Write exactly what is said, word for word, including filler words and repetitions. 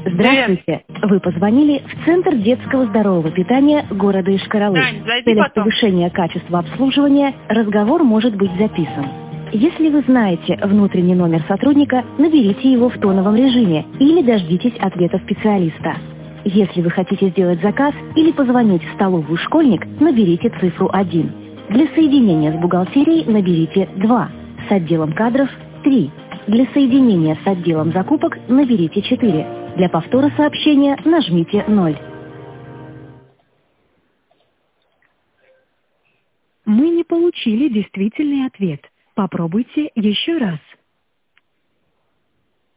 Здравствуйте. Вы позвонили в Центр детского здорового питания города Йошкар-Олы. В целях повышения качества обслуживания разговор может быть записан. Если вы знаете внутренний номер сотрудника, наберите его в тоновом режиме или дождитесь ответа специалиста. Если вы хотите сделать заказ или позвонить в столовую «Школьник», наберите цифру один. Для соединения с бухгалтерией наберите два. С отделом кадров – три. Для соединения с отделом закупок наберите четыре. Для повтора сообщения нажмите ноль. Мы не получили действительный ответ. Попробуйте еще раз.